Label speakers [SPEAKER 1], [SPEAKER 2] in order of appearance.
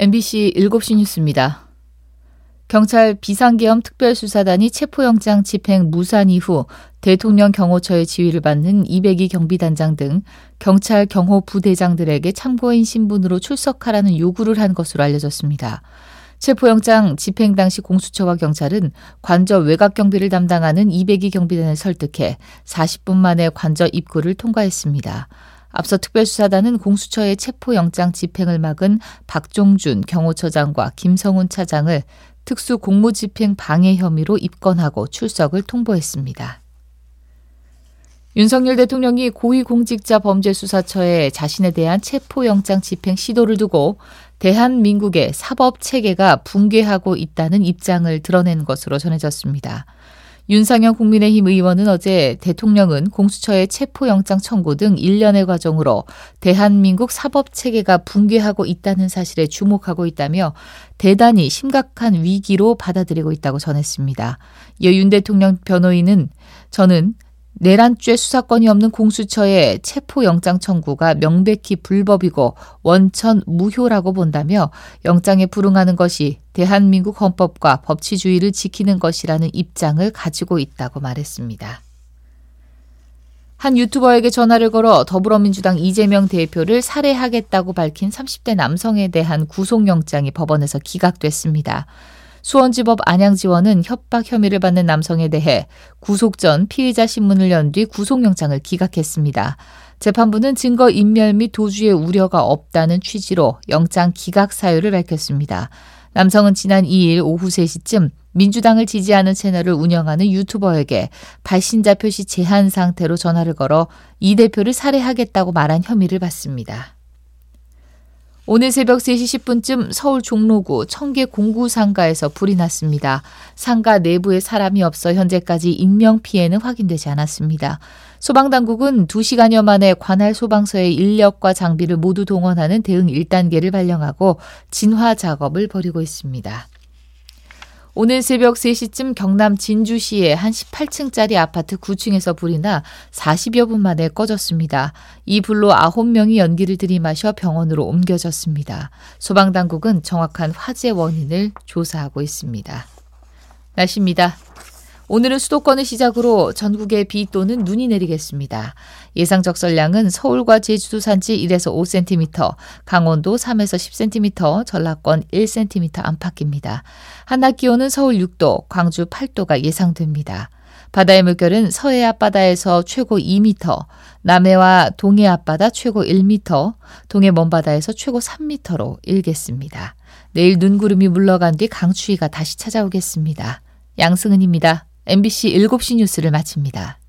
[SPEAKER 1] MBC 7시 뉴스입니다. 경찰 비상계엄 특별수사단이 체포영장 집행 무산 이후 대통령 경호처의 지휘를 받는 202 경비단장 등 경찰 경호 부대장들에게 참고인 신분으로 출석하라는 요구를 한 것으로 알려졌습니다. 체포영장 집행 당시 공수처와 경찰은 관저 외곽 경비를 담당하는 202 경비단을 설득해 40분 만에 관저 입구를 통과했습니다. 앞서 특별수사단은 공수처의 체포영장 집행을 막은 박종준 경호처장과 김성훈 차장을 특수공무집행 방해 혐의로 입건하고 출석을 통보했습니다. 윤석열 대통령이 고위공직자범죄수사처에 자신에 대한 체포영장 집행 시도를 두고 대한민국의 사법체계가 붕괴하고 있다는 입장을 드러낸 것으로 전해졌습니다. 윤상현 국민의힘 의원은 어제 대통령은 공수처의 체포영장 청구 등 일련의 과정으로 대한민국 사법체계가 붕괴하고 있다는 사실에 주목하고 있다며 대단히 심각한 위기로 받아들이고 있다고 전했습니다. 이어 윤 대통령 변호인은 저는 내란죄 수사권이 없는 공수처의 체포영장 청구가 명백히 불법이고 원천 무효라고 본다며 영장에 불응하는 것이 대한민국 헌법과 법치주의를 지키는 것이라는 입장을 가지고 있다고 말했습니다. 한 유튜버에게 전화를 걸어 더불어민주당 이재명 대표를 살해하겠다고 밝힌 30대 남성에 대한 구속영장이 법원에서 기각됐습니다. 수원지법 안양지원은 협박 혐의를 받는 남성에 대해 구속 전 피의자 신문을 연 뒤 구속영장을 기각했습니다. 재판부는 증거인멸 및 도주의 우려가 없다는 취지로 영장 기각 사유를 밝혔습니다. 남성은 지난 2일 오후 3시쯤 민주당을 지지하는 채널을 운영하는 유튜버에게 발신자 표시 제한 상태로 전화를 걸어 이 대표를 살해하겠다고 말한 혐의를 받습니다. 오늘 새벽 3시 10분쯤 서울 종로구 청계 공구 상가에서 불이 났습니다. 상가 내부에 사람이 없어 현재까지 인명피해는 확인되지 않았습니다. 소방당국은 2시간여 만에 관할 소방서의 인력과 장비를 모두 동원하는 대응 1단계를 발령하고 진화 작업을 벌이고 있습니다. 오늘 새벽 3시쯤 경남 진주시의 한 18층짜리 아파트 9층에서 불이 나 40여 분 만에 꺼졌습니다. 이 불로 9명이 연기를 들이마셔 병원으로 옮겨졌습니다. 소방당국은 정확한 화재 원인을 조사하고 있습니다. 날씨입니다. 오늘은 수도권을 시작으로 전국에 비 또는 눈이 내리겠습니다. 예상 적설량은 서울과 제주도 산지 1에서 5cm, 강원도 3에서 10cm, 전라권 1cm 안팎입니다. 한낮 기온은 서울 6도, 광주 8도가 예상됩니다. 바다의 물결은 서해 앞바다에서 최고 2m, 남해와 동해 앞바다 최고 1m, 동해 먼바다에서 최고 3m로 일겠습니다. 내일 눈구름이 물러간 뒤 강추위가 다시 찾아오겠습니다. 양승은입니다. MBC 7시 뉴스를 마칩니다.